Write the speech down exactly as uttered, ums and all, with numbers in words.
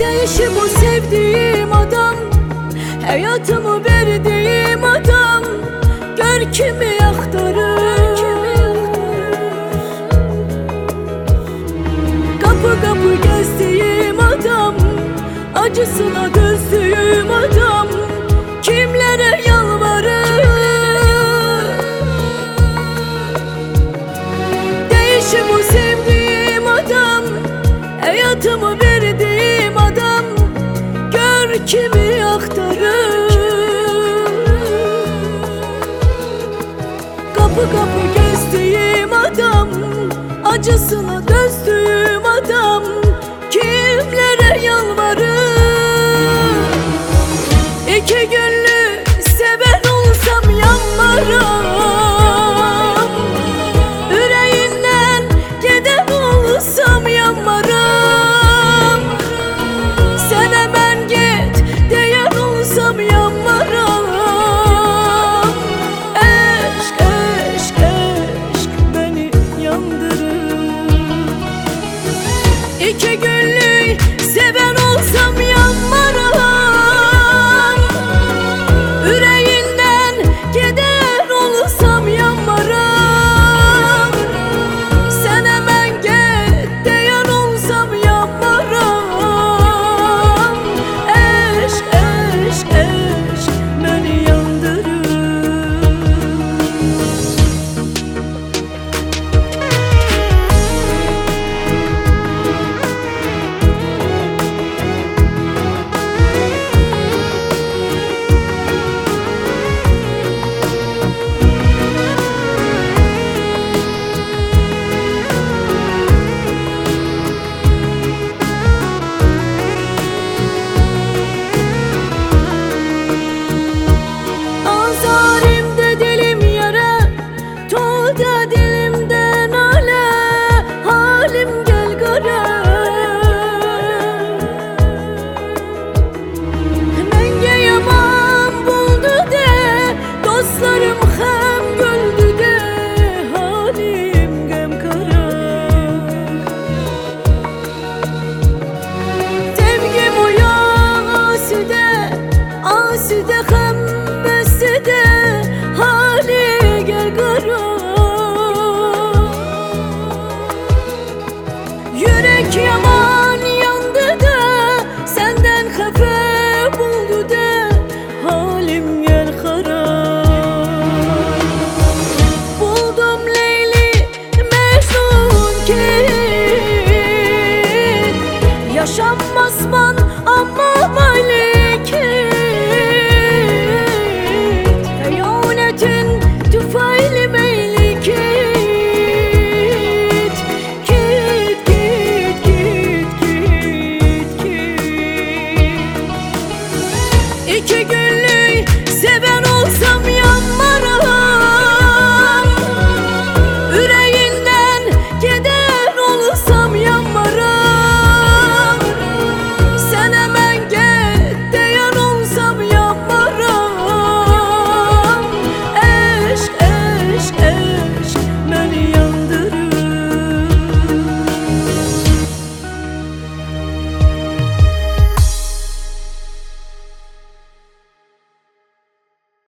Değişi bu sevdiğim adam, hayatımı verdiğim adam. Gör kimi aktarır, kapı kapı gezdiğim adam, acısına dözdüğüm adam. Kimlere yalvarır, değişi bu sevdiğim adam, hayatımı verdiğim adam. Gör kimi aktarır, kapı kapı gezdiğim adam, acısına dözdüğüm adam. Kimlere yalvarır. İki günlük seven olsam yanlarım, yüreğinden giden olsam yanmarım. Sen hemen git diyen olsam yanmarım. Eşk, eşk, eşk beni yandırır. İki günlük seven olsam yanmarım, yüreğinden giden olsam yanmarım. Sen hemen git diyen olsam yanmarım. Eşk, eşk, eşk beni yandırır. Azarimde dilim yara, tuğda dilimden ale. Halim gel gara, menge yaman buldu de, dostlarım hem güldü de. Halim gem kara, sevgim uyan aside, aside hem beside. Hali gel kara, yürek yaman yandı da, senden haber buldu da. Halim gel kara, buldum Leyli Mecnun ki, yaşanmaz bana